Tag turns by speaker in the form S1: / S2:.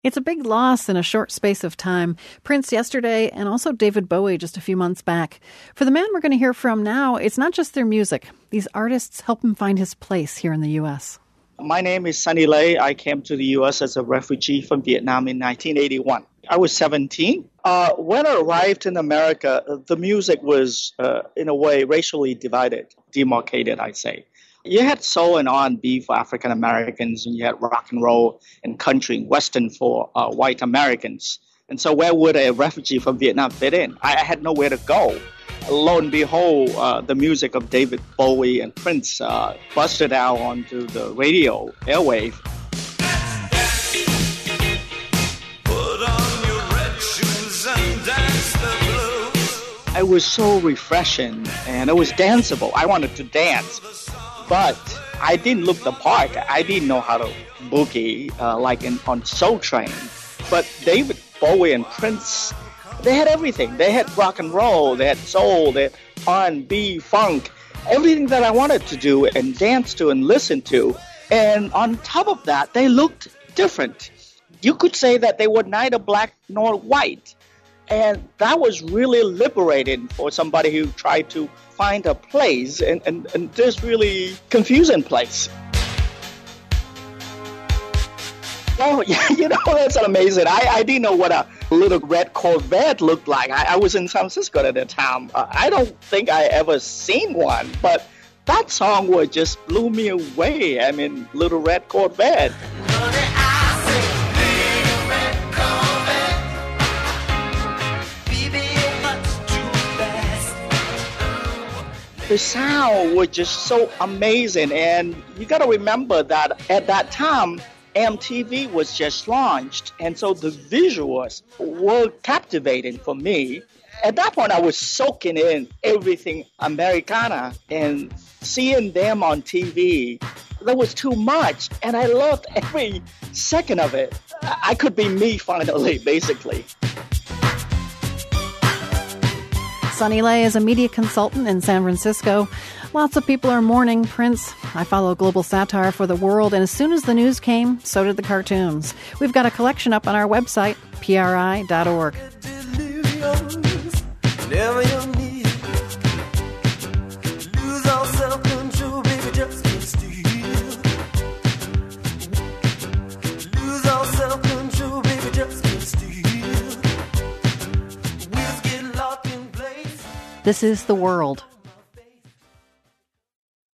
S1: It's a big loss in a short space of time. Prince yesterday and also David Bowie just a few months back. For the man we're going to hear from now, it's not just their music. These artists help him find his place here in the U.S.
S2: My name is Sunny Lay. I came to the U.S. as a refugee from Vietnam in 1981. I was 17. When I arrived in America, the music was, in a way, racially divided, demarcated, I'd say. You had soul and R&B for African Americans, and you had rock and roll and country and western for white Americans. And so where would a refugee from Vietnam fit in? I had nowhere to go. Lo and behold, the music of David Bowie and Prince busted out onto the radio airwave. It was so refreshing, and it was danceable. I wanted to dance. But I didn't look the part. I didn't know how to boogie on Soul Train. But David Bowie and Prince, they had everything. They had rock and roll, they had soul, they had R&B, funk, everything that I wanted to do and dance to and listen to. And on top of that, they looked different. You could say that they were neither black nor white. And that was really liberating for somebody who tried to find a place in this really confusing place. Oh, yeah, that's amazing. I didn't know what a little red Corvette looked like. I was in San Francisco at the time. I don't think I ever seen one, but that song just blew me away. I mean, Little Red Corvette. The sound was just so amazing, and you got to remember that at that time, MTV was just launched, and so the visuals were captivating for me. At that point, I was soaking in everything Americana, and seeing them on TV, that was too much, and I loved every second of it. I could be me finally, basically.
S1: Sunny Lay is a media consultant in San Francisco. Lots of people are mourning Prince. I follow global satire for the world, and as soon as the news came, so did the cartoons. We've got a collection up on our website, PRI.org. This is The World.